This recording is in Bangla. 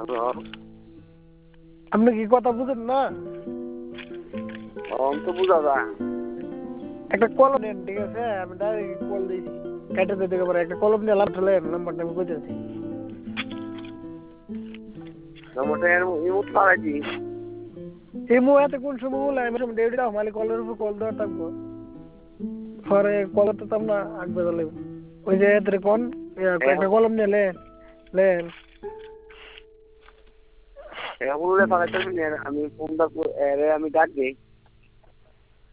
আপনি কি কথা বুঝেন না? তো বুঝা যায়। একটা কলম নেন, ঠিক আছে? আমি ডাইরেক্ট কল দিয়েছি, কেটে দিতে পারে। একটা কলম নিয়ে লাভ চলেন, নাম্বারটা আমি কইতেছি। নাম্বারটা ইমোট পাঠাইছি। এই মুহূর্তে কোন সময় বলে আমি ডেউটি দাও, মালিক কলের উপর কল দেওয়ার থাকবো। পরে কল তো আমরা আগে বেলা ওই যে এদের কোন একটা কলম নিয়ে লেন লেন। এখন পাঠাইতেছি, আমি ফোনটা আমি ডাক দিই।